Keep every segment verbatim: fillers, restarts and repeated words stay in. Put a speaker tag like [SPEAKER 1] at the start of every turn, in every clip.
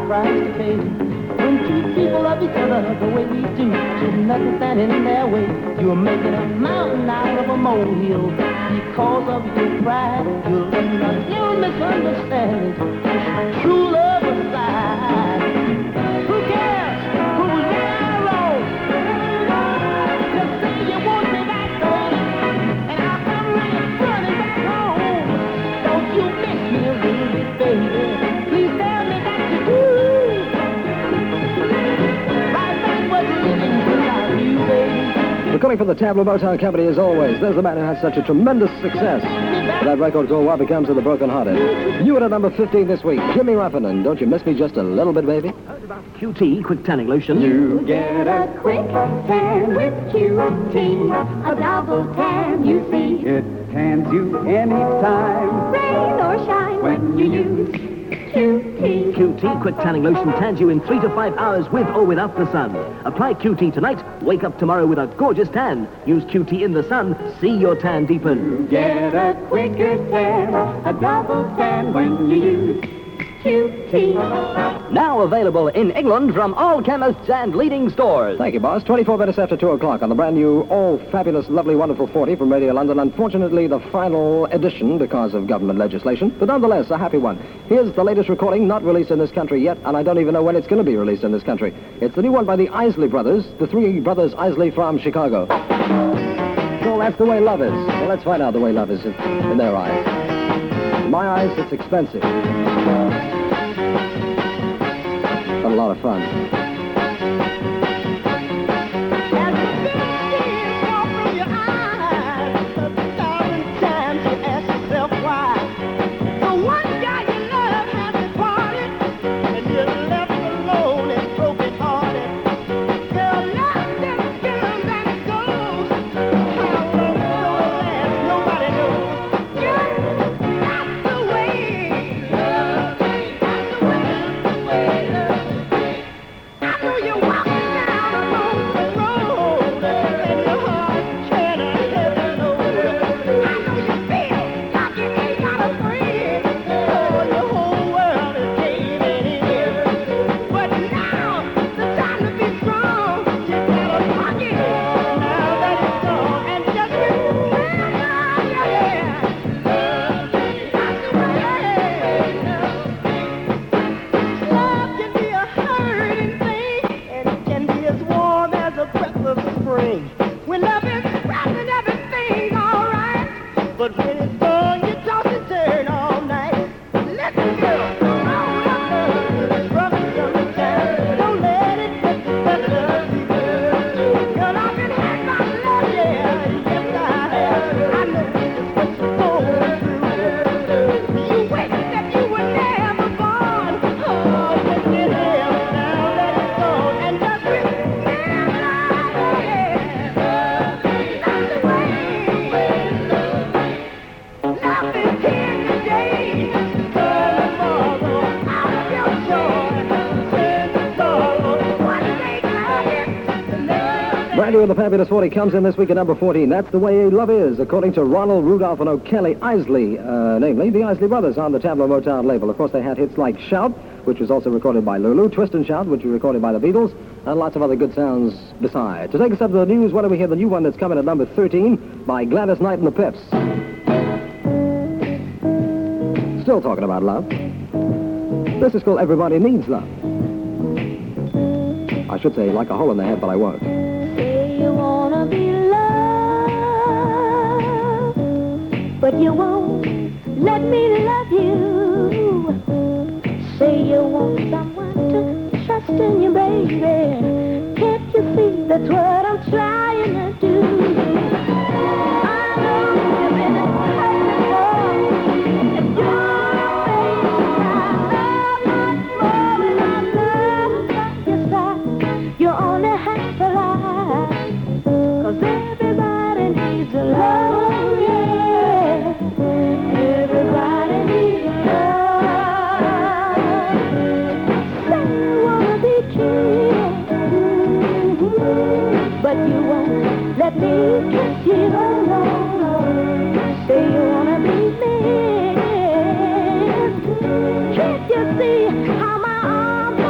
[SPEAKER 1] price to pay. When two people love each other the way we do, there's nothing standing in their way. You're making a mountain out of a molehill because of your pride. You're letting a little misunderstanding push true love aside. Who cares who's right or wrong? Just say you want me back home, and I'll come running, running back home. Don't you miss me a little bit, baby? Please tell me that you do.
[SPEAKER 2] Recording for the Tableau Motown Company as always. There's the man who has such a tremendous success. That record called What Becomes of the Broken Hearted. You at number fifteen this week, Jimmy Ruffin, and Don't You Miss Me Just a Little Bit, Baby?
[SPEAKER 3] Heard about Q T, quick tanning lotion.
[SPEAKER 4] You get a quick tan with Q T, a double tan, you see.
[SPEAKER 5] It tans you anytime,
[SPEAKER 4] Rain or shine when you use Q T.
[SPEAKER 3] Q T quick tanning lotion tans you in three to five hours with or without the sun. Apply Q T tonight, wake up tomorrow with a gorgeous tan. Use Q T in the sun, see your tan deepen.
[SPEAKER 4] Get a quicker tan, a double tan when you use Q T.
[SPEAKER 3] Now available in England from all chemists and leading stores.
[SPEAKER 2] Thank you, boss. twenty-four minutes after two o'clock on the brand new, all fabulous, lovely, wonderful forty from Radio London. Unfortunately, the final edition because of government legislation, but nonetheless, a happy one. Here's the latest recording, not released in this country yet, and I don't even know when it's going to be released in this country. It's the new one by the Isley Brothers, the three brothers Isley from Chicago. So that's the way love is. Well, let's find out the way love is in, in their eyes. In my eyes, it's expensive. But a lot of fun. Brand new in the Fabulous forty comes in this week at number fourteen. That's the way love is, according to Ronald Rudolph and O'Kelly Isley, uh, namely the Isley Brothers on the Tableau Motown label. Of course, they had hits like Shout, which was also recorded by Lulu, Twist and Shout, which was recorded by the Beatles, and lots of other good sounds besides. To take us up to the news, why don't we hear the new one that's coming at number thirteen by Gladys Knight and the Pips. Still talking about love. This is called Everybody Needs Love. I should say like a hole in the head, but I won't.
[SPEAKER 4] Say you wanna be loved, but you won't let me love you. Say you want someone to trust in you, baby. Can't you see that's what I'm trying to do? I know you've been hurt before, and you're facing my love much more than I love by your side. You only have to lie, 'cause everybody needs a love, yeah. Everybody needs a love. Say you wanna be true, but you won't let me kiss you. Say you wanna be missed. Can't you see how my arms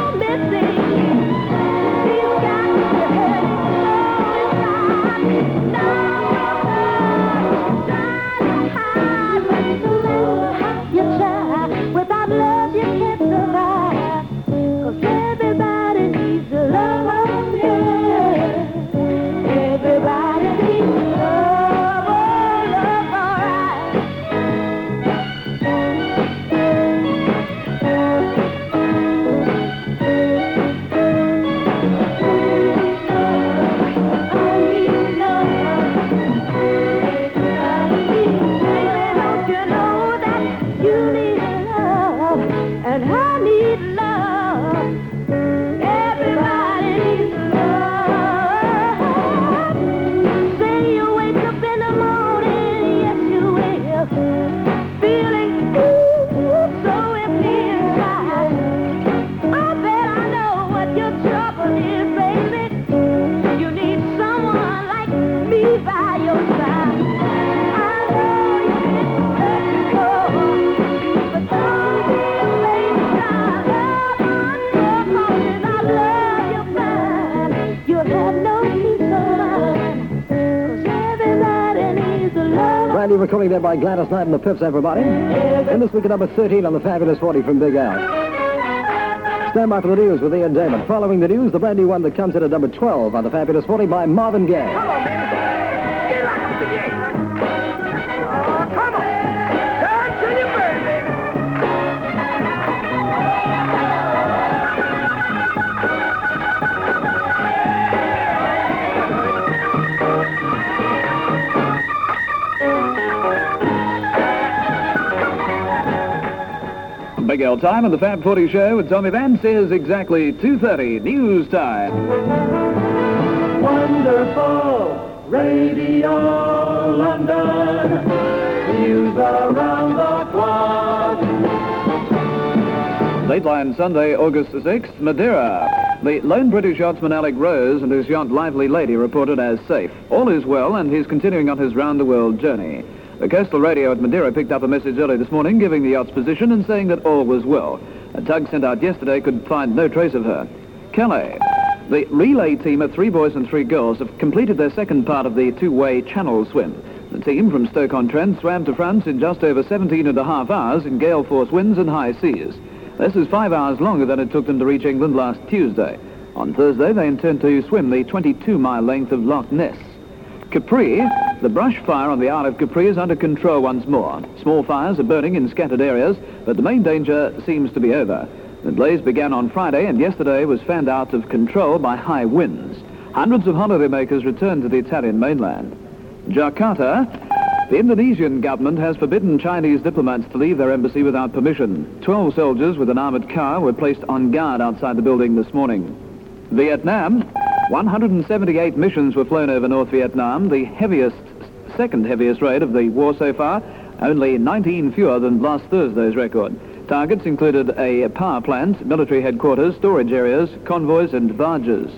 [SPEAKER 2] brand new recording there by Gladys Knight and the Pips, everybody. And this week at number thirteen on the Fabulous forty from Big Al. Stand by for the news with Ian Damon. Following the news, the brand new one that comes in at number twelve on the Fabulous forty by Marvin Gaye.
[SPEAKER 6] Come on, baby. Get out of the game. Oh, come on. Turn to your bird, baby.
[SPEAKER 7] Big L time on the Fab forty show with Tommy Vance is exactly two thirty, news time.
[SPEAKER 1] Wonderful Radio London, news around the clock.
[SPEAKER 7] Dateline Sunday, August the sixth, Madeira. The lone British yachtsman Alec Rose and his yacht Lively Lady reported as safe. All is well and he's continuing on his round-the-world journey. The coastal radio at Madeira picked up a message early this morning giving the yacht's position and saying that all was well. A tug sent out yesterday could find no trace of her. Calais. The relay team of three boys and three girls have completed their second part of the two-way channel swim. The team from Stoke-on-Trent swam to France in just over seventeen and a half hours in gale-force winds and high seas. This is five hours longer than it took them to reach England last Tuesday. On Thursday, they intend to swim the twenty-two mile length of Loch Ness. Capri, the brush fire on the Isle of Capri is under control once more. Small fires are burning in scattered areas, but the main danger seems to be over. The blaze began on Friday and yesterday was fanned out of control by high winds. Hundreds of holidaymakers returned to the Italian mainland. Jakarta, the Indonesian government has forbidden Chinese diplomats to leave their embassy without permission. Twelve soldiers with an armored car were placed on guard outside the building this morning. Vietnam, one hundred seventy-eight missions were flown over North Vietnam, the heaviest, second heaviest raid of the war so far, only nineteen fewer than last Thursday's record. Targets included a power plant, military headquarters, storage areas, convoys and barges.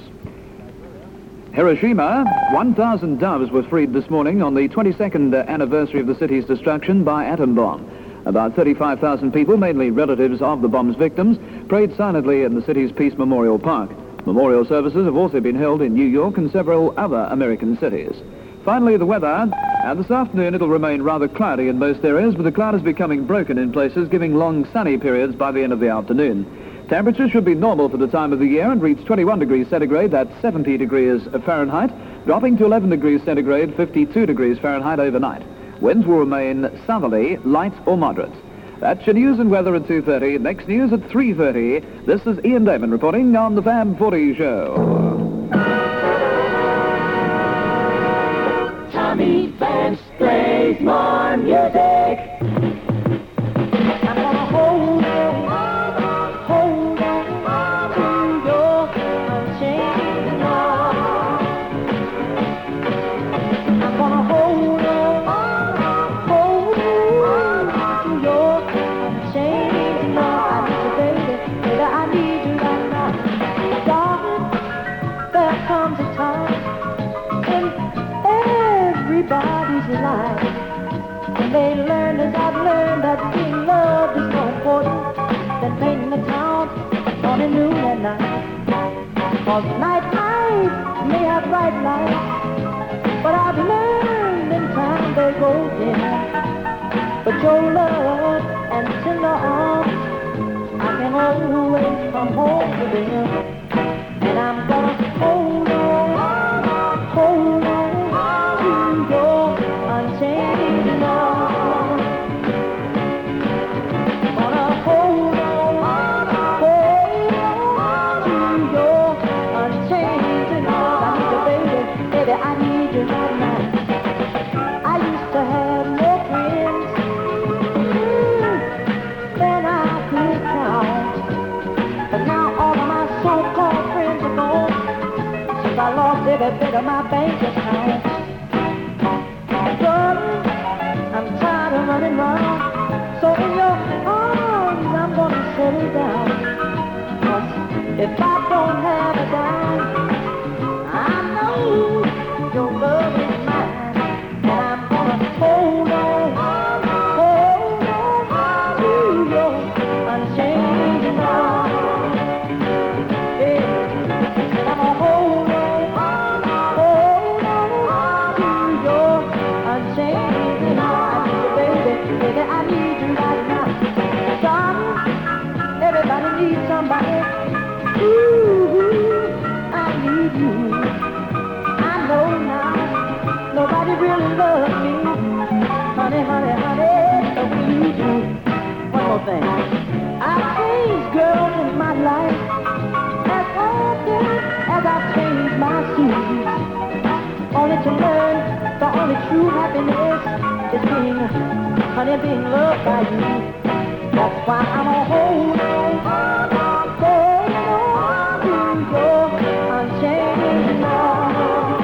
[SPEAKER 7] Hiroshima, one thousand doves were freed this morning on the twenty-second anniversary of the city's destruction by atom bomb. About thirty-five thousand people, mainly relatives of the bomb's victims, prayed silently in the city's Peace Memorial Park. Memorial services have also been held in New York and several other American cities. Finally, the weather. And this afternoon it'll remain rather cloudy in most areas, but the cloud is becoming broken in places, giving long sunny periods by the end of the afternoon. Temperatures should be normal for the time of the year and reach twenty-one degrees centigrade, that's seventy degrees Fahrenheit, dropping to eleven degrees centigrade, fifty-two degrees Fahrenheit overnight. Winds will remain southerly, light or moderate. That's your news and weather at two thirty. Next news at three thirty. This is Ian Damon reporting on the Fab forty show.
[SPEAKER 1] Tommy Vance plays more music. I'm gonna hold on, hold on to your unchanging love. I'm gonna hold on, hold on to your unchanging love. I need you, baby, baby, I need you right now. Darling, there comes a time everybody's life, and they learn as I've learned that being loved is more important than painting the town morning, noon, and night. Cause night lights may have bright lights, but I've learned in time they go dim. But your love and tender arms, I can always come home to them, and I'm gonna hold on, hold on. I lost every bit of my bank account. Darling, I'm tired of running round. So in your arms, I'm gonna settle down. 'Cause if I don't have a dime, I know your love is mine. And I'm gonna hold on, hold on to your unchanging love. Yeah. And I'm gonna hold on. really love me, honey, honey, honey, the way you do. One more thing. I've changed girls in my life as often as I've changed my shoes. Only to learn the only true happiness is being, honey, being loved by you. That's why I'm a hold on, hold on, hold on to your unchanging love.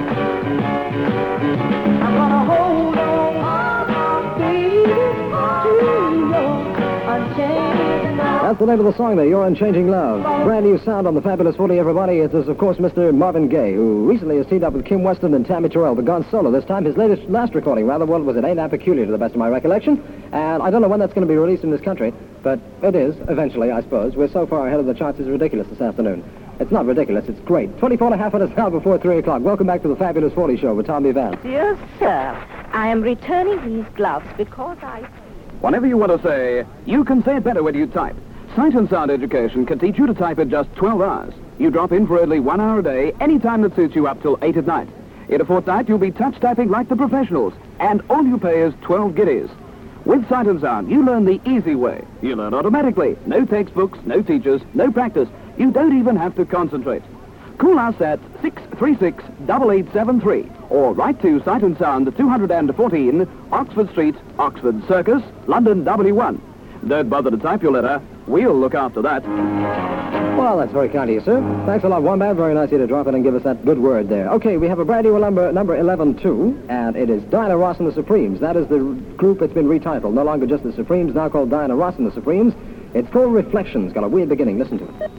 [SPEAKER 1] I'm gonna hold on, hold on, baby, to your unchanging love.
[SPEAKER 2] That's the name of the song there, Your Unchanging Love. Brand new sound on the Fabulous forty, everybody. It is, of course, Mister Marvin Gaye, who recently has teamed up with Kim Weston and Tammy Terrell, but gone solo this time. His latest, last recording, rather, well, was It Ain't That Peculiar, to the best of my recollection. And I don't know when that's going to be released in this country, but it is, eventually, I suppose. We're so far ahead of the charts, it's ridiculous this afternoon. It's not ridiculous, it's great. twenty-four and a half minutes now before three o'clock. Welcome back to the Fabulous forty Show with Tom Vance.
[SPEAKER 4] Yes, sir. I am returning these gloves because I...
[SPEAKER 7] Whenever you want to say, you can say it better when you type. Sight and Sound Education can teach you to type in just twelve hours. You drop in for only one hour a day, any time that suits you up till eight at night. In a fortnight, you'll be touch typing like the professionals, and all you pay is twelve guineas. With Sight and Sound, you learn the easy way. You learn automatically. No textbooks, no teachers, no practice. You don't even have to concentrate. Call us at six three six, eight eight seven three or write to Sight and Sound, two hundred fourteen, Oxford Street, Oxford Circus, London W one. Don't bother to type your letter. We'll look after that.
[SPEAKER 2] Well, that's very kind of you, sir. Thanks a lot, Wombat. Very nice of you to drop in and give us that good word there. Okay, we have a brand new number, number eleven, too, and it is Diana Ross and the Supremes. That is the group that's been retitled. No longer just the Supremes, now called Diana Ross and the Supremes. It's called Reflections. Got a weird beginning. Listen to it.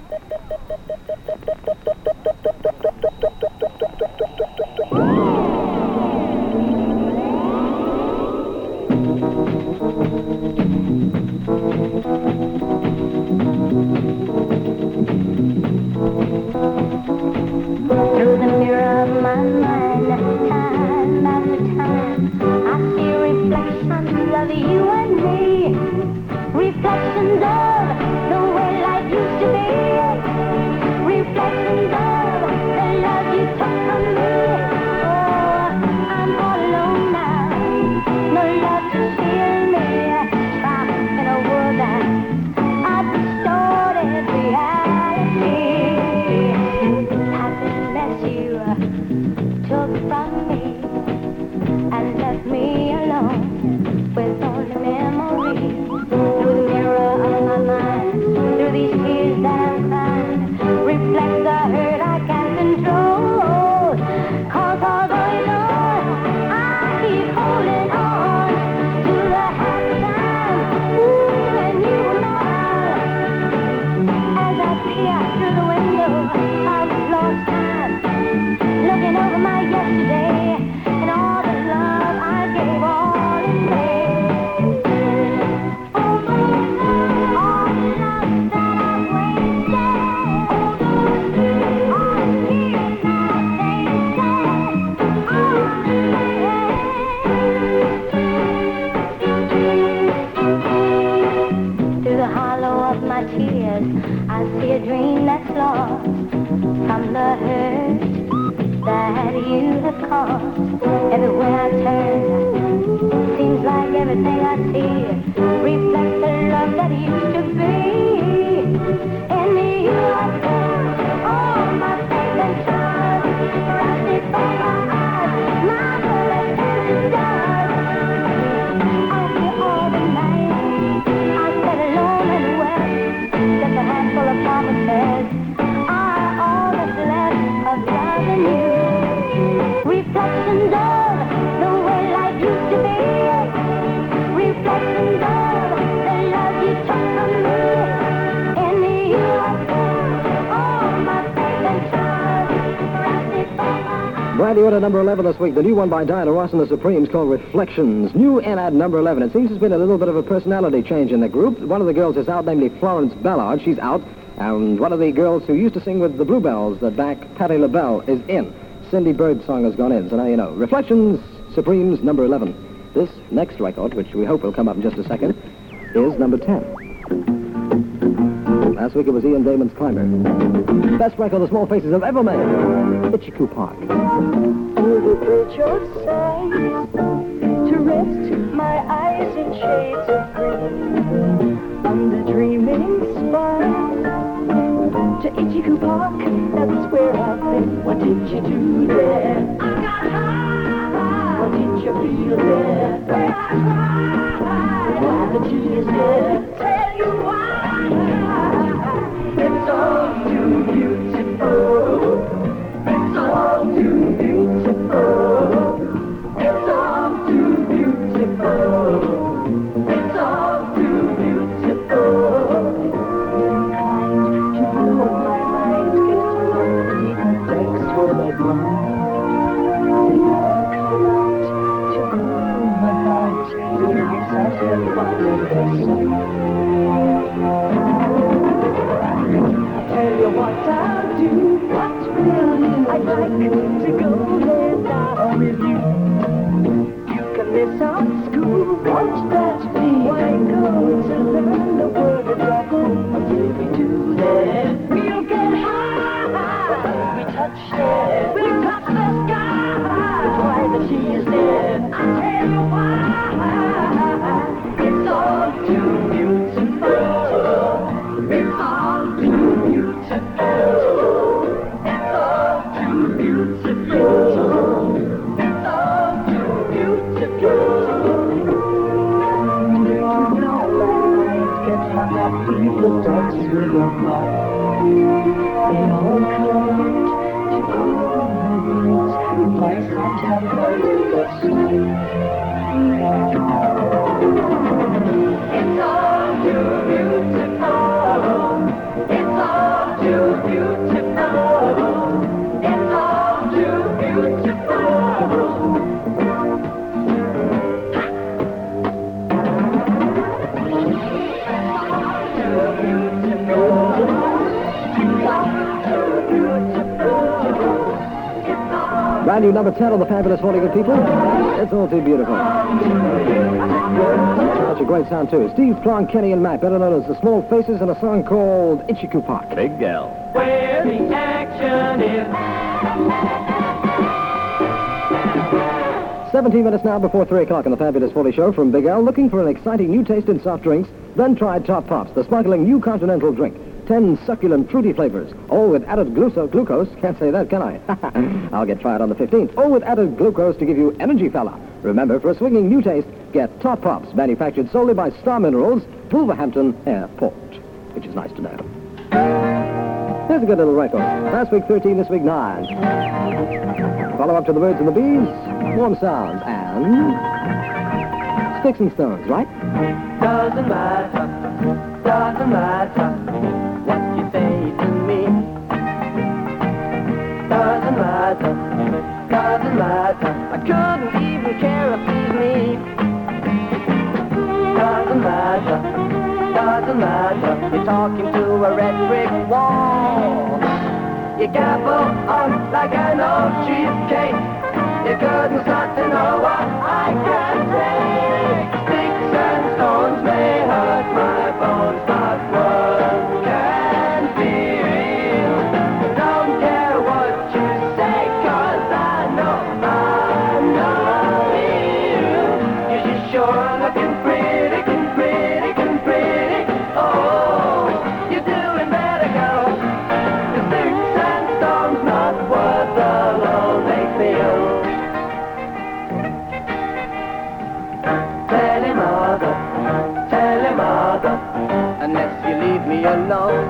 [SPEAKER 4] Through the mirror of my mind, time after time, I see reflections of you and me. Reflections of the way life used to be. Reflections of the love you took from me. Oh, I'm all alone now. No love to shield me. Trapped in a world that's a distorted reality. Happiness you took from me and left me alone with only memories. Through the mirror of my mind, through these tears that I'm crying, reflects the hurt I can't control. Cause although you know I keep holding on to the happy times, ooh, when you were mine. As I peer through the window of this lost time, looking over my yesterday and all the love I gave all in vain. Tears, I see a dream that's lost from the hurt that you have caused. Everywhere I turn, seems like everything I see reflects the love that used to be. In you I found all my faith and trust, rested for my eyes, my bullets and stars. After all the night, I sat alone and wept. Just a handful of promises are all that's left of loving you. Reflections of the way life used to be. Reflections of the love you took from me. In you I found all my faith and trust, rested for my eyes.
[SPEAKER 2] Brand new at number eleven this week, the new one by Diana Ross and the Supremes called Reflections. New and at number eleven. It seems there's been a little bit of a personality change in the group. One of the girls is out, namely Florence Ballard. She's out. And one of the girls who used to sing with the Bluebells that back Patti LaBelle is in. Cindy Birdsong has gone in, so now you know. Reflections, Supremes, number eleven. This next record, which we hope will come up in just a second, is number ten. Last week it was Ian Damon's Climber. Best record the Small Faces have ever made. Itchy Park.
[SPEAKER 4] at your side, to rest my eyes in shades of green, under dreaming skies, to Ichiku Park, that's where I've been. What did you do there? I got high. What did you feel there? I got high. Why the tears there? Tell you why. It's all too beautiful. It's all too beautiful. It's all too beautiful. It's all too beautiful. Kind to blow my mind, get lonely, thanks for the blind. The arc light to cool my heart, the nights I feel under the sun. Tell you what I'll do, what will you? I'd like to go there down with you. You can miss our school, won't that be? Why go to learn the word of trouble until we do that? We'll get high, we touch there, we'll touch the sky. That's why the she is there. I'll tell you why. It's all too beautiful. It's all too beautiful. It's all too beautiful. It's all too beautiful. You know my eyes get hung up in the dark with your heart. They all come to cool my nights like September in the sun. It's all too beautiful. It's all too beautiful. It's all too beautiful.
[SPEAKER 2] Brand new number ten on the Fabulous forty, good people. It's all too beautiful. Such a great sound, too. Steve, Plonk, Kenny, and Matt, better known as the Small Faces, in a song called Ichiku Park.
[SPEAKER 3] Big Gal.
[SPEAKER 1] Where the action is.
[SPEAKER 2] seventeen minutes now before three o'clock on the Fabulous forty show from Big L. Looking for an exciting new taste in soft drinks? Then try Top Pops, the sparkling new continental drink. Ten succulent, fruity flavors, all with added glucose. Glucose, can't say that, can I? I'll get tried on the fifteenth. All with added glucose to give you energy, fella. Remember, for a swinging new taste, get Top Pops, manufactured solely by Star Minerals, Wolverhampton Airport, which is nice to know. Here's a good little record. Last week thirteen, this week nine. Follow up to the Birds and the Bees, Warm Sounds, and Sticks and Stones, right?
[SPEAKER 1] Doesn't matter, doesn't matter what you say to me. Doesn't matter, doesn't matter. I couldn't even care if please me. Doesn't matter, doesn't matter. You're talking to a red brick wall. You gabble on like an old cheesecake. You couldn't start to know what I can say. Sticks and stones may hurt my bones, but words can be real. Don't care what you say, 'cause I know I'm not you. You're just sure looking pretty, looking pretty, looking pretty. Oh, you're doing better, girl. The sticks and stones not worth the load they feel. Tell him mother, tell him mother, unless you leave me alone.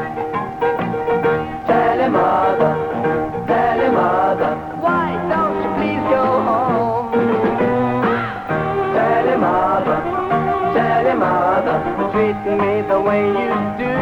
[SPEAKER 1] Tell him mother, tell him mother, why don't you please go home? Tell him mother, tell him mother, treating me the way you do.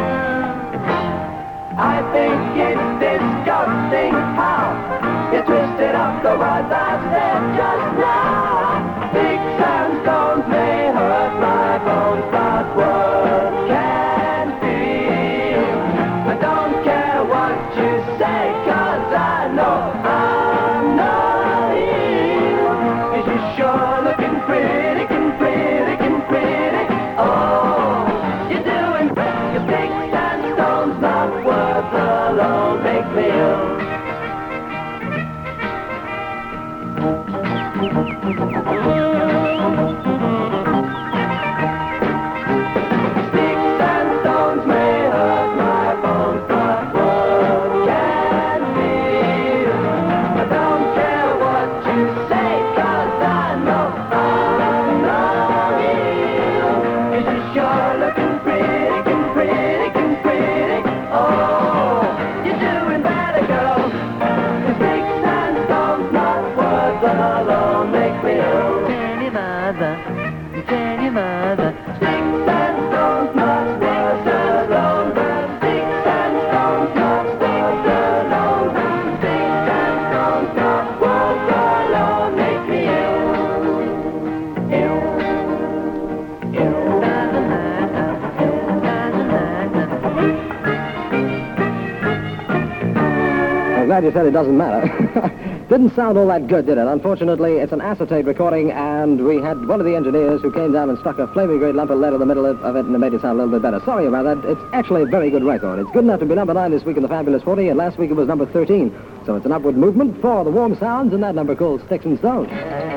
[SPEAKER 1] I think it's disgusting how you twisted up the words I said just now. Sticks and stones may hurt my bones, but words can feel. I don't care what you say, 'cause I know I'm not here. 'Cause you're sure looking pretty, looking pretty, looking pretty. Oh, you're doing your sticks and stones not worth the load they feel.
[SPEAKER 2] Glad you said it doesn't matter. Didn't sound all that good, did it? Unfortunately, it's an acetate recording, and we had one of the engineers who came down and stuck a flaming great lump of lead in the middle of it, and it made it sound a little bit better. Sorry about that. It's actually a very good record. It's good enough to be number nine this week in the Fabulous forty, and last week it was number thirteen. So it's an upward movement for the warm sounds, and that number called Sticks and Stones.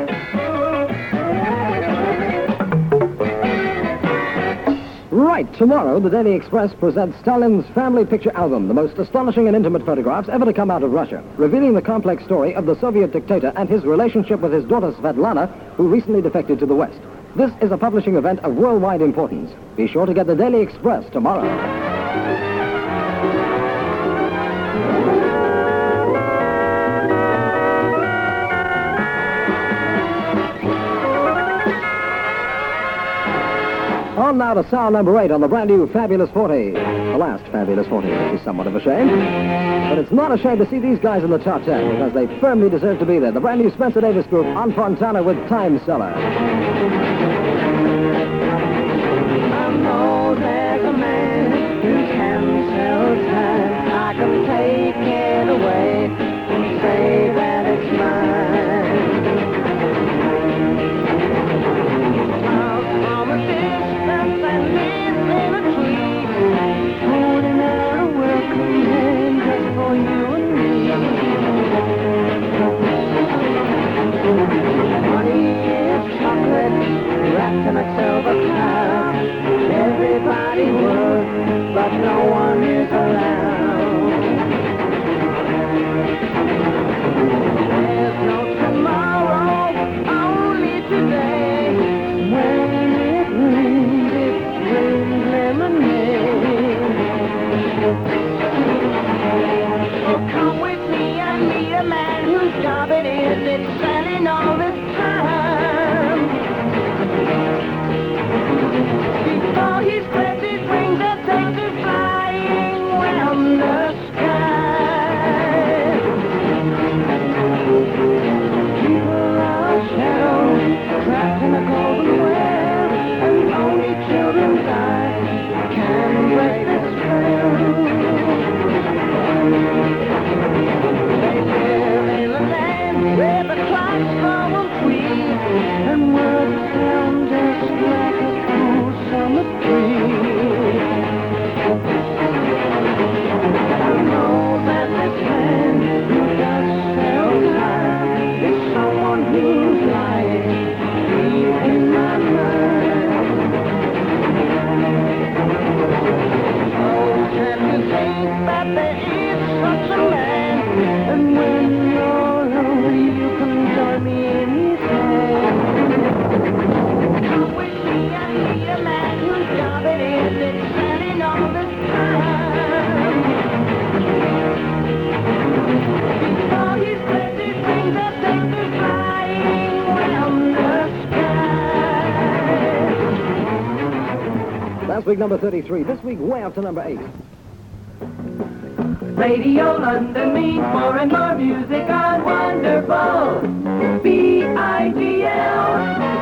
[SPEAKER 2] Right, tomorrow, the Daily Express presents Stalin's family picture album, the most astonishing and intimate photographs ever to come out of Russia, revealing the complex story of the Soviet dictator and his relationship with his daughter Svetlana, who recently defected to the West. This is a publishing event of worldwide importance. Be sure to get the Daily Express tomorrow. On now to sound number eight on the brand new Fabulous forty. The last Fabulous forty, which is somewhat of a shame. But it's not a shame to see these guys in the top ten, because they firmly deserve to be there. The brand new Spencer Davis Group on Fontana with Time Seller.
[SPEAKER 1] I know there's a man who can sell time. I can take it away and say that it's mine. And a silver cup. Everybody works, but no one is around. There's no tomorrow, only today. When it rains, it brings lemonade. So come with me and meet a man whose job it is. It's selling all this time. Before he spreads his wings and takes his flying round the sky. People are shadows trapped in a golden web, and only children's eyes can break the spell. They live in a land where the clocks fall free, and words sound just like a summer tree. I know that this man who does sell time is someone who's lying deep in my mind. Oh, can you think that there is such a man? And when you're lonely, you can join me in his hand. Come with me and meet a man whose job it is, it's selling all the time. Before he spreads his wings and takes his flying round the sky.
[SPEAKER 2] Last week, number thirty-three. This week, way up to number eight.
[SPEAKER 1] Radio London means more and more music on Wonderful. B I G L.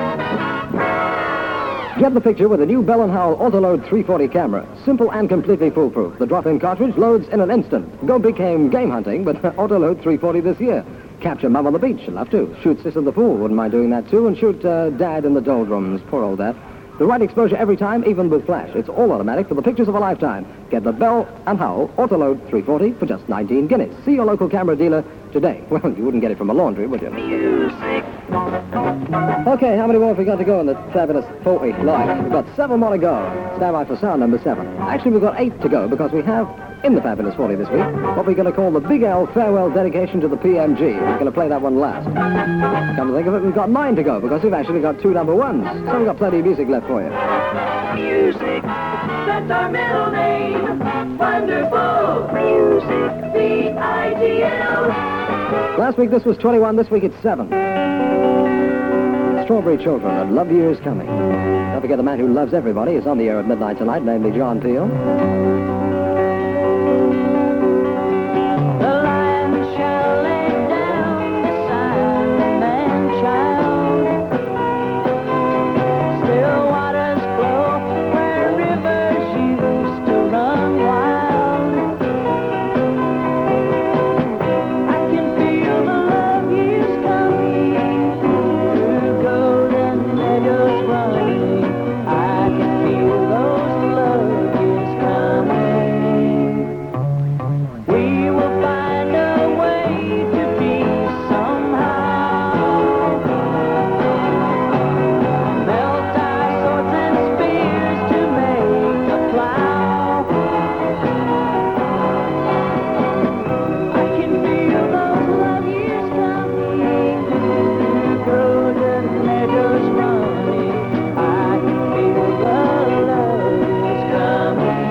[SPEAKER 2] Get the picture with a new Bell and Howell Autoload three forty camera. Simple and completely foolproof. The drop-in cartridge loads in an instant. Go became game hunting, but Autoload three forty this year. Capture Mum on the beach, you'll have to. Shoot Sis in the pool, wouldn't mind doing that too. And shoot uh, Dad in the doldrums, poor old Dad. The right exposure every time, even with flash. It's all automatic for the pictures of a lifetime. Get the Bell and Howell Autoload three forty for just nineteen guineas. See your local camera dealer today. Well, you wouldn't get it from a laundry, would you? Okay, how many more have we got to go in the fabulous forty live? We've got seven more to go. Stand by for sound number seven. Actually, we've got eight to go because we have, in the fabulous forty this week, what we're going to call the Big L Farewell Dedication to the P M G. We're going to play that one last. Come to think of it, we've got nine to go because we've actually got two number ones. So we've got plenty of music left for you.
[SPEAKER 1] Music, that's our middle name. Wonderful music, the I D L.
[SPEAKER 2] Last week this was twenty-one, this week it's seven. Strawberry Children and Love Years Coming. Don't forget the man who loves everybody is on the air at midnight tonight, namely John Peel.
[SPEAKER 1] The lion shall lay down beside the man-child. Still waters flow where rivers used to run wild. I can feel the love years coming through golden meadows running. I can feel those love years coming. We will find a way to be somehow. Melt our swords and spears to make a plow. I can feel those love years coming through golden meadows running. I can feel the love years coming.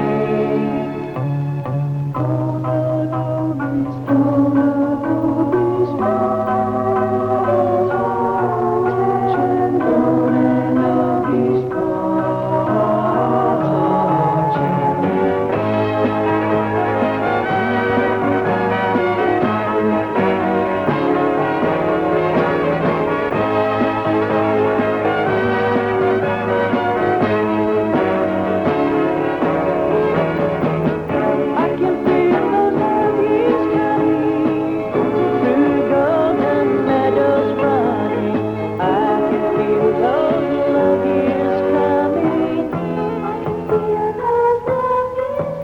[SPEAKER 1] I can feel those love years coming through golden meadows running. I can feel those love years coming. I can feel those love years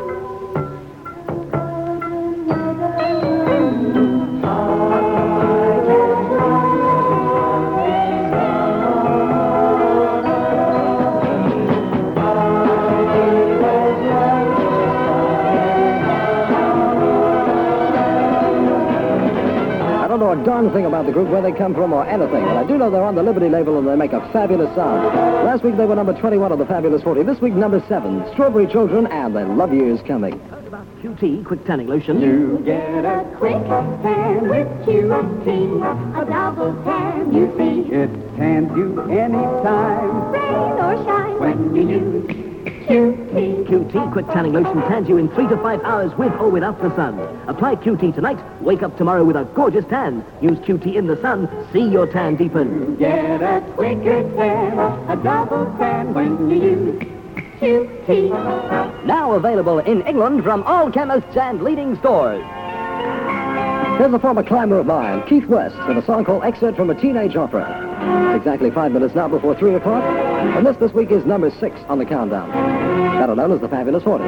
[SPEAKER 2] I don't know a darn thing about the group, where they come from or anything, but I do know they're on the Liberty label and they make a fabulous sound. Last week they were number twenty-one of the fabulous forty. This week number seven, Strawberry Children and their Love Years Coming.
[SPEAKER 3] Heard about Q T, quick tanning lotion?
[SPEAKER 5] You get
[SPEAKER 4] A quick tan with Q T, a double tan, you see.
[SPEAKER 5] it tans you anytime
[SPEAKER 4] Rain or shine when you use Q T.
[SPEAKER 3] Q T quick tanning lotion tans you in three to five hours with or without the sun. Apply Q T tonight, wake up tomorrow with a gorgeous tan. Use Q T in the sun, see your tan deepen.
[SPEAKER 4] Get a quicker tan, a double tan when you use Q T.
[SPEAKER 3] Now available in England from all chemists and leading stores.
[SPEAKER 2] Here's a former climber of mine, Keith West, in a song called Excerpt from a Teenage Opera. It's exactly five minutes now before three o'clock, and this this week is number six on the countdown. Better known as the Fabulous forty.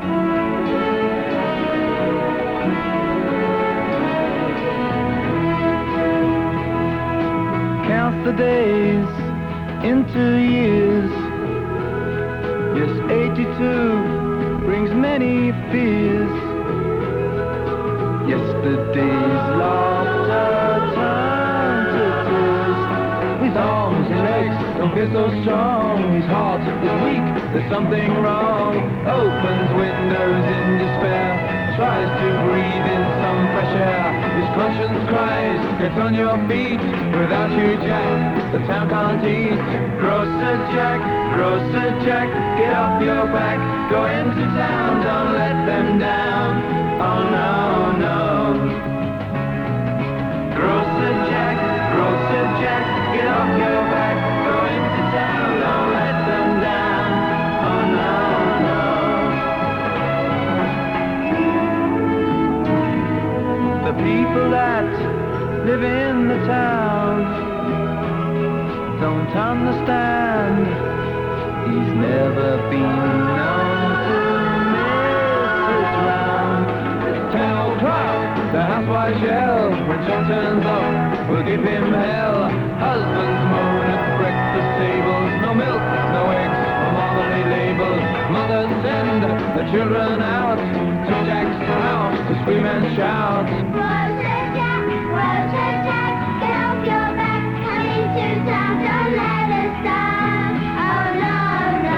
[SPEAKER 1] Count the days into years. Yes, eighty-two brings many fears. Yesterday's laughter turns to tears. His arms and legs don't feel so strong. His heart is weak, there's something wrong. Opens windows in despair, tries to breathe in some fresh air. His conscience cries, get on your feet. Without you, Jack, the town can't eat. Grocer Jack, Grocer Jack, get off your back. Go into town, don't let them down. Oh no, no. Grocer Jack, Grocer Jack, get off your back. Go into town, don't let them down. Oh no, no. The people that live in the town don't understand
[SPEAKER 8] He's never been known to miss his round. Ten o'clock, the housewife yells. When John turns up, we'll give him hell. Husbands moan at breakfast tables. No milk, no eggs, no marmalade labels. Mothers send the children out to Jack's house to scream and shout.
[SPEAKER 4] Roger Jack, Roger Jack, get off your back, come into town, don't let us down. Oh no, no.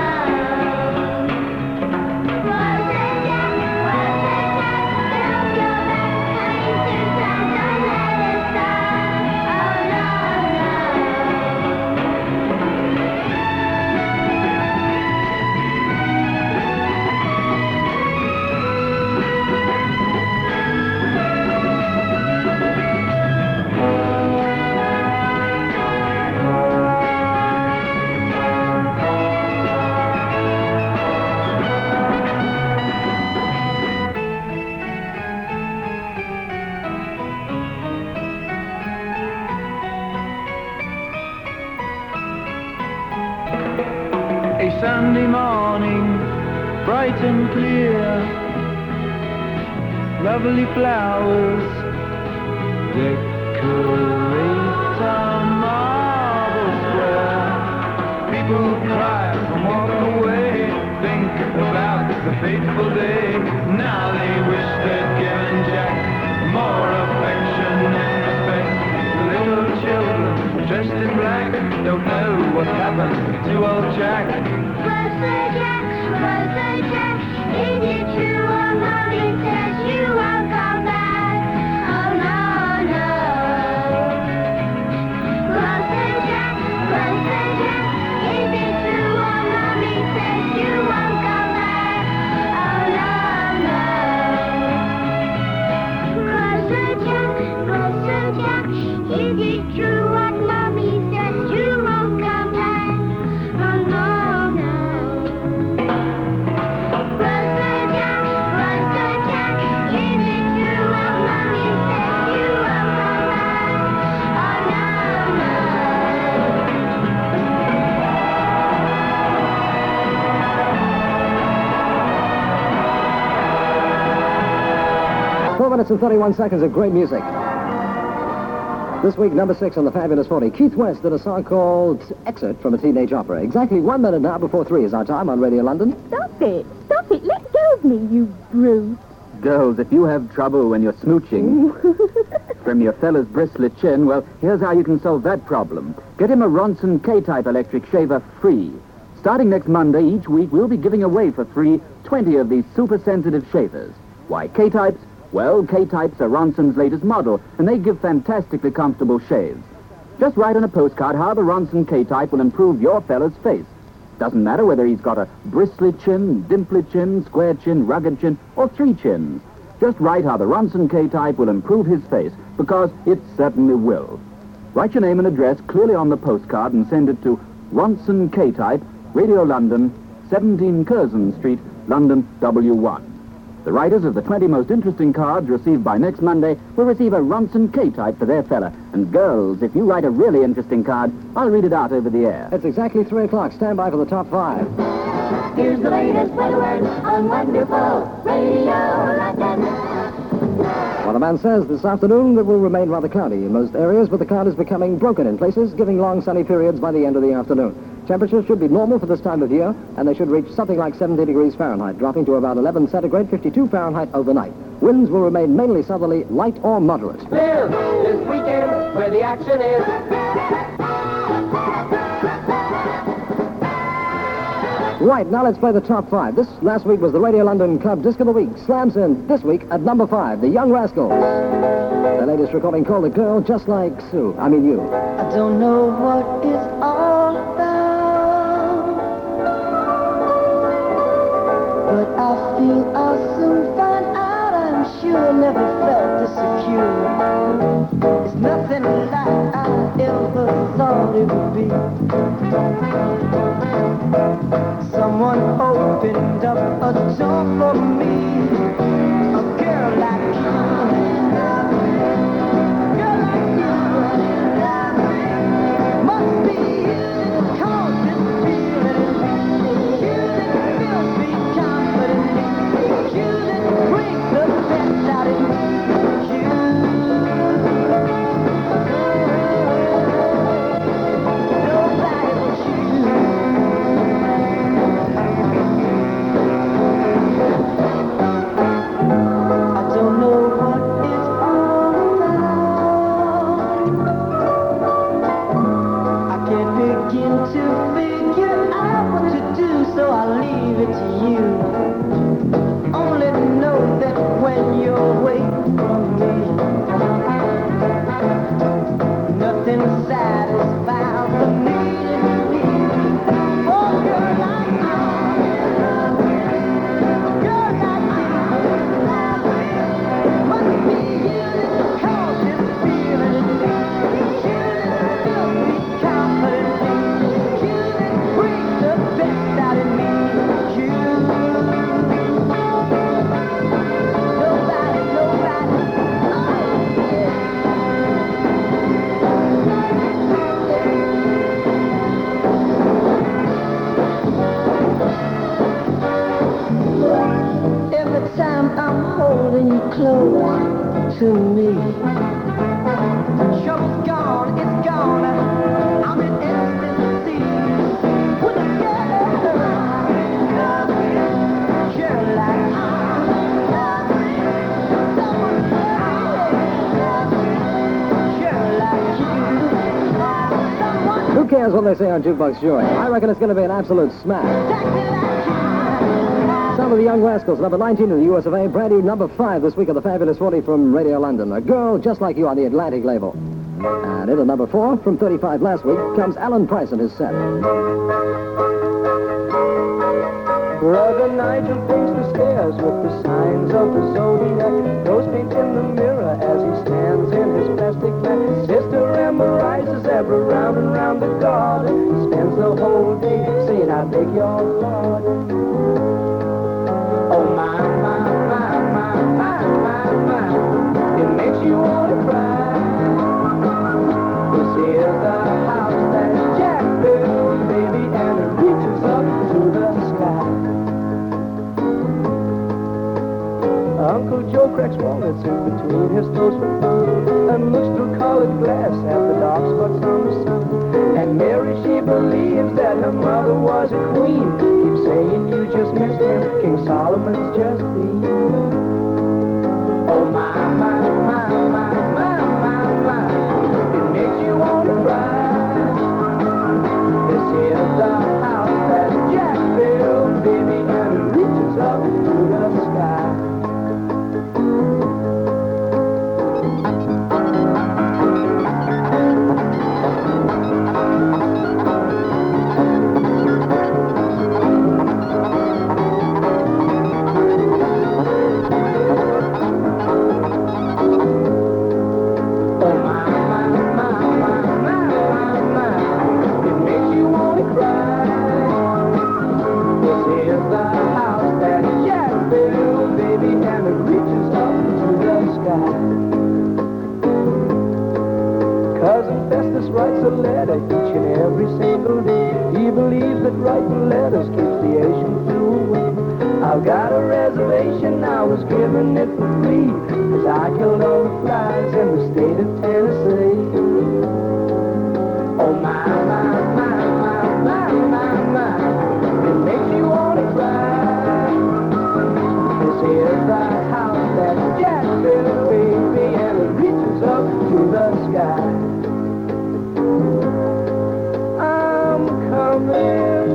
[SPEAKER 4] Roger Jack, Roger Jack, get off your back, come into town, don't let us down. Oh no, no.
[SPEAKER 8] A Sunday morning, bright and clear, lovely flowers decorate our marble square. People cry and walk away, think about the fateful day. Now they wish they'd given Jack more affection and respect. The little children dressed in black don't know what's happened to old Jack.
[SPEAKER 4] Roger Jack, Roger Jack, is it true or mommy says you won't come back? Oh no, no. Roger Jack, Roger Jack, is it true or mommy says you won't come back? Oh no, no. Roger Jack, Roger Jack, is it true what mommy says you won't come back? Oh no, no. Roger Jack, Roger Jack, is it true what mommy says you won't come back? Oh no, no.
[SPEAKER 2] Four minutes and thirty-one seconds of great music. This week, number six on the Fabulous forty. Keith West did a song called Excerpt from a Teenage Opera. Exactly one minute now before three is our time on Radio London.
[SPEAKER 9] Stop it. Stop it. Let go of me, you brute.
[SPEAKER 10] Girls, if you have trouble when you're smooching from your fella's bristlet chin, well, here's how you can solve that problem. Get him a Ronson K-type electric shaver free. Starting next Monday, each week, we'll be giving away for free twenty of these super-sensitive shavers. Why K-types? Well, K-types are Ronson's latest model, and they give fantastically comfortable shaves. Just write on a postcard how the Ronson K-type will improve your fella's face. Doesn't matter whether he's got a bristly chin, dimply chin, square chin, rugged chin, or three chins. Just write how the Ronson K-type will improve his face, because it certainly will. Write your name and address clearly on the postcard and send it to Ronson K-type, Radio London, seventeen Curzon Street, London, W one. The writers of the twenty most interesting cards received by next Monday will receive a Ronson K-type for their fella. And girls, if you write a really interesting card, I'll read it out over the air.
[SPEAKER 2] It's exactly three o'clock. Stand by for the top five.
[SPEAKER 4] Here's the latest weather word on Wonderful Radio London.
[SPEAKER 2] Well, the man says this afternoon it will remain rather cloudy in most areas, but the cloud is becoming broken in places, giving long sunny periods by the end of the afternoon. Temperatures should be normal for this time of year, and they should reach something like seventy degrees Fahrenheit, dropping to about eleven centigrade, fifty-two Fahrenheit overnight. Winds will remain mainly southerly, light or moderate.
[SPEAKER 8] Live this weekend where the action is.
[SPEAKER 2] Right, now let's play the top five. This last week was the Radio London Club Disc of the Week. Slams in this week at number five, the Young Rascals. Their latest recording called A Girl Just Like Sue. I mean you.
[SPEAKER 1] I don't know what it's all about, but I feel I'll soon find out. I'm sure never felt this secure. It's nothing like I ever thought it would be. Someone opened up a door for me. A girl like you. Girl like you. Must be you. Cause this feeling satisfies the need in me. Oh, girl, like I'm in love with you. Girl, like I'm in love with you. Must be you that caused this feeling in me. You that fills me confidently. You that brings the best out in me. You. Nobody, nobody. Every time I'm holding you close to me, trouble's gone, it's gone. I'm in ecstasy. With a girl I'm in love with, girl like I'm in love with, someone I'm in love with, girl like you, someone
[SPEAKER 2] Who cares what they say on Jukebox Joy? I reckon it's going to be an absolute smash.
[SPEAKER 1] exactly like you.
[SPEAKER 2] Some of the Young Rascals, number nineteen in the U S of A, brand new number five this week of the Fabulous forty from Radio London. A girl just like you on the Atlantic label. And in at number four, from thirty-five last week, comes Alan Price and his set.
[SPEAKER 8] Brother Nigel thinks the stairs with the signs of the zodiac. Nose paint in the mirror as he stands in his plastic bag. Sister Emma rises ever round and round the garden. Spends the whole day saying, I beg your pardon. Oh my, my, my, my, my, my, my. It makes you want to cry. This is the house that Jack built, baby, and it reaches up to the sky. Uncle Joe cracks walnuts in between his toes for fun and looks through colored glass at the dark spots on the sun. And Mary, she believes that her mother was a queen. Keeps saying you just missed him, King Solomon's just been. Oh my, my, my, my, my, my, my. It makes you want to cry. This is the house that Jack built, baby, and it reaches up to the sky. Cousin Festus writes a letter each and every single day. He believes that writing letters keeps the Asian flu away. I've got a reservation, I was given it for free, 'cause I killed all the flies in the state of Tennessee. Oh my, my, my, my, my, my, my. It makes you want to cry. This is the house that Jack built, baby, and it reaches up to the sky. I'm coming,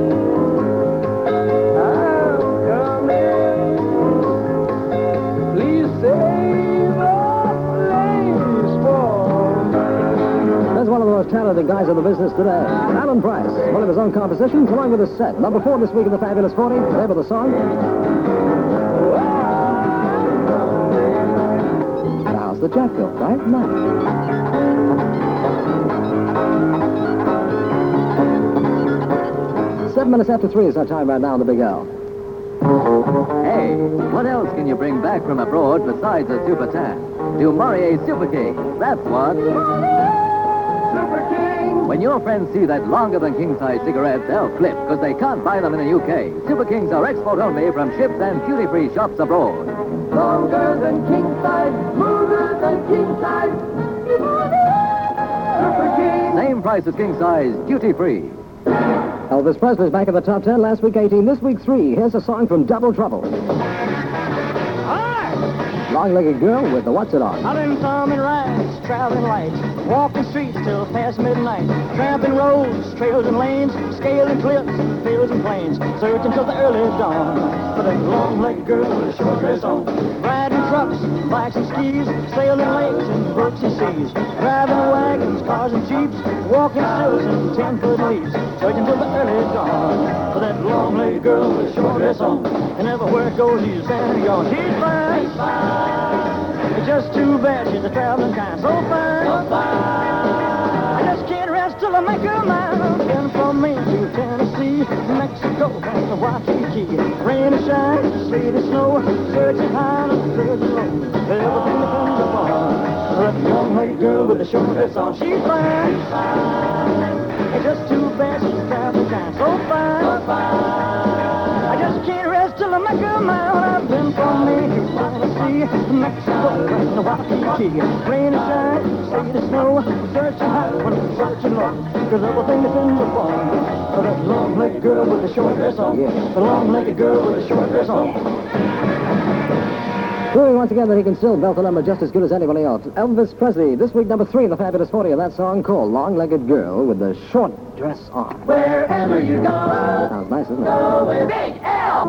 [SPEAKER 8] I'm coming. Please save a place for me.
[SPEAKER 2] There's one of the most talented guys in the business today, Alan Price. One of his own compositions, along with his set. Number four this week in the Fabulous forty. The name of the song? The house that Jack built, right? Nice. Seven minutes after three is our time right now on the Big L.
[SPEAKER 11] Hey, what else can you bring back from abroad besides a super tan? Du Maurier Super King. That's what.
[SPEAKER 8] Super King!
[SPEAKER 11] When your friends see that longer-than-king-size cigarettes, they'll flip, because they can't buy them in the U K. Super Kings are export only from ships and duty-free shops abroad.
[SPEAKER 8] Longer than king size, smoother than king size. Super King!
[SPEAKER 11] Same price as king size, duty-free.
[SPEAKER 2] Elvis Presley's back in the top ten. Last week, eighteen. This week, three. Here's a song from Double Trouble. Long-legged girl with the what's it on?
[SPEAKER 1] Out in thumbing rides, traveling lights, walking streets till past midnight, tramping roads, trails and lanes, scaling cliffs, fields and plains, searching till the early dawn for that long-legged girl with a short dress on, riding trucks, bikes and skis, sailing lakes and brooks and seas, driving wagons, cars and jeeps, walking stilts and ten-foot leaps, searching till the early dawn for that long-legged girl with a short dress on. And everywhere it goes, she's standing on. She's fine, she's fine. It's just too bad she's a traveling kind. So fine, so fine. I just can't rest till I make her mine. And from Maine to Tennessee, Mexico, and the Waikiki. Rain or shine, sleet or snow, searching high and searching low. Everything depends upon that young-legged girl with a short dress on. She's fine, she's fine. It's just too bad she's a traveling kind. So fine, so fine. I just can't rest till I make her mine. I've been from Maine to Tennessee, Mexico, and the Waikiki. Rain or shine, sleet or snow, searching high and searching low. Cause everything depends upon that long-legged girl with the short dress on. Yeah. The long-legged girl with the short dress on.
[SPEAKER 2] Proving once again that he can still belt the number just as good as anybody else. Elvis Presley, this week number three in the Fabulous forty of that song called Long-Legged Girl with the Short Dress On.
[SPEAKER 1] Wherever you go,
[SPEAKER 2] sounds nice, doesn't it?
[SPEAKER 1] Go with Big L.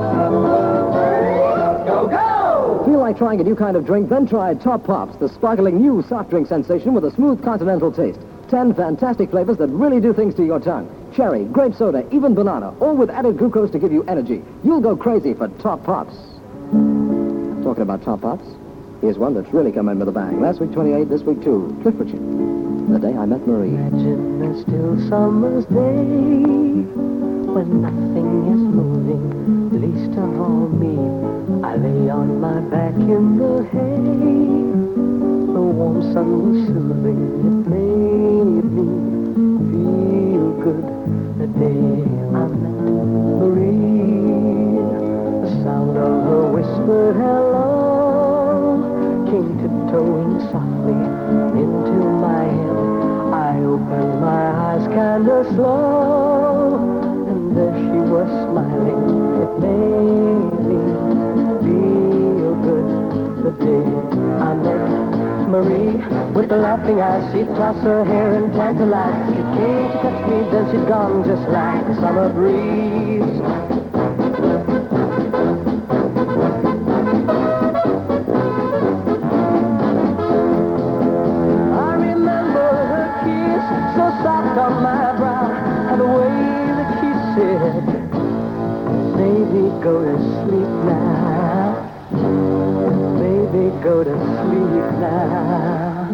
[SPEAKER 1] Go, go!
[SPEAKER 2] Feel like trying a new kind of drink? Then try Top Pops, the sparkling new soft drink sensation with a smooth continental taste. Ten fantastic flavors that really do things to your tongue. Cherry, grape soda, even banana, all with added glucose to give you energy. You'll go crazy for Top Pops. Talking about Top Pops, here's one that's really come in with a bang. Last week, twenty-eight, this week, two. Cliff Richard, The Day I Met Marie.
[SPEAKER 1] Imagine a still summer's day when nothing is moving, least of all me. I lay on my back in the hay. The warm sun was soothing, it made me feel good. The day I met Marie, the sound of her whispered hello came tiptoeing softly into my head. I opened my eyes kinda slow, and there she was smiling. It made me feel good. The day I met Marie, with the laughing eyes, she'd toss her hair and tantalize. She came to touch me, then she'd gone just like a summer breeze. I remember her kiss, so soft on my brow, and the way that she said, baby, go to sleep now. Baby, go to sleep now.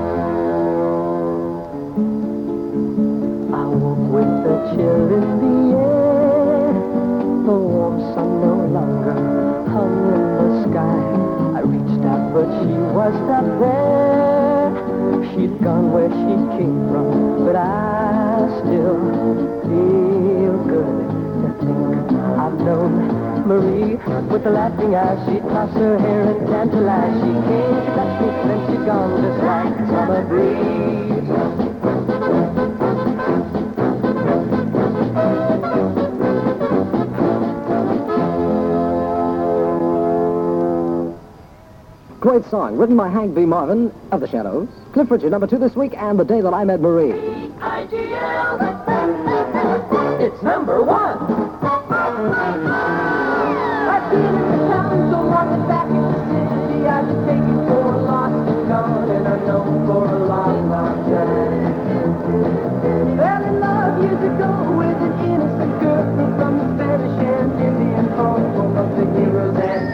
[SPEAKER 1] I woke with the chill in the air. The warm sun no longer hung in the sky. I reached out, but she was not there. She'd gone where she came from, but I still feel good to think I've known Marie, with the laughing eyes, she'd toss her hair and tantalize. She came to touch me, then she'd gone just like a summer breeze.
[SPEAKER 2] Great song, written by Hank B. Marvin of The Shadows. Cliff Richard, number two this week, and The Day That I Met Marie.
[SPEAKER 1] It's number one. I've been in the town so long and back in the city, I should take it for a lost and gone, and I'm known for a long, long time. Fell in love years ago with an innocent girl from the Spanish and Indian home of the heroes and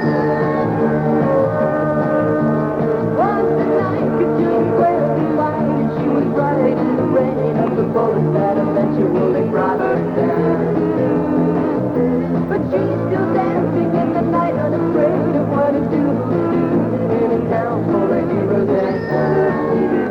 [SPEAKER 1] once the night could just square the light, she was bright in the rain of the bullets that eventually brought her down. But she's still dancing in the night, unafraid of what to do in a town full of heroes and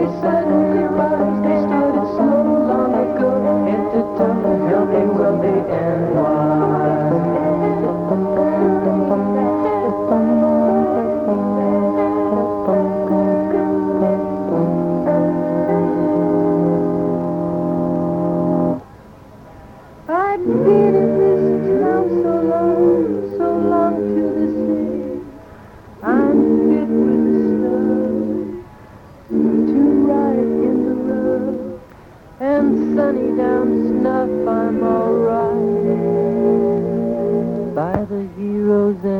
[SPEAKER 1] they suddenly rise. They started so long ago. Into tough, healthy, wealthy, and I've been in this town so long, so long to the sea. I'm fit with the stuff to ride in the rough, and sunny down snuff. I'm alright by the heroes and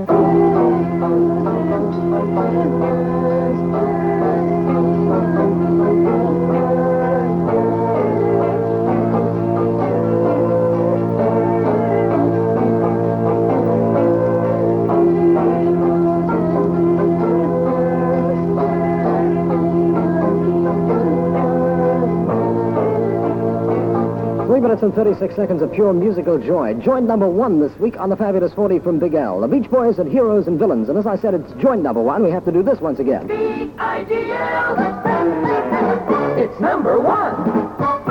[SPEAKER 2] Three minutes and thirty-six seconds of pure musical joy. Joint number one this week on the Fabulous forty from Big L. The Beach Boys and Heroes and Villains. And as I said, it's joint number one. We have to do this once again.
[SPEAKER 1] B I D L. It's number one.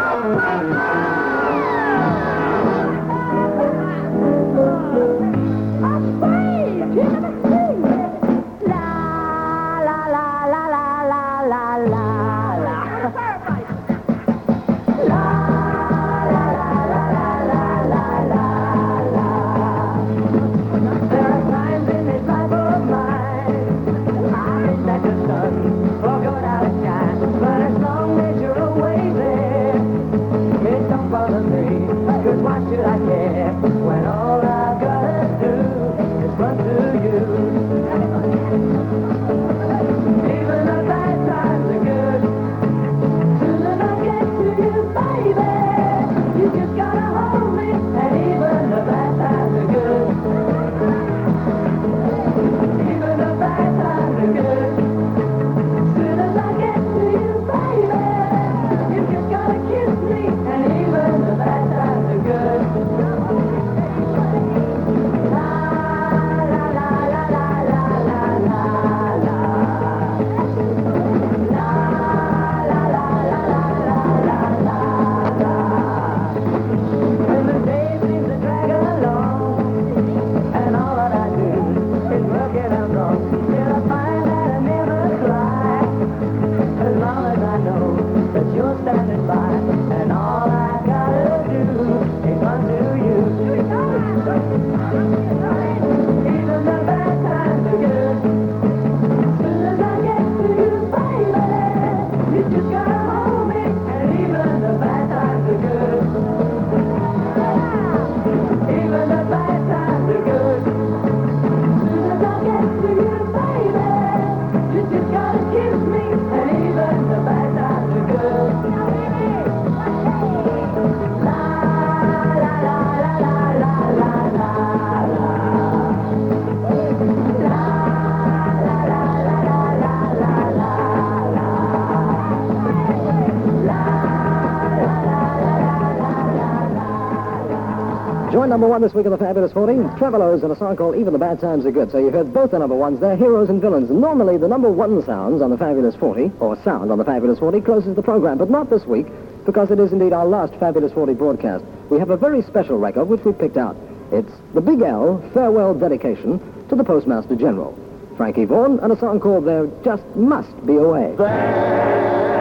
[SPEAKER 2] Joint number one this week of the Fabulous forty, Trevelos and a song called Even the Bad Times Are Good. So you heard both the number ones there, Heroes and Villains. Normally the number one sounds on the Fabulous forty, or sound on the Fabulous forty, closes the program, but not this week, because it is indeed our last Fabulous forty broadcast. We have a very special record which we picked out. It's the Big L farewell dedication to the Postmaster General. Frankie Vaughan and a song called There Just Must Be a Way.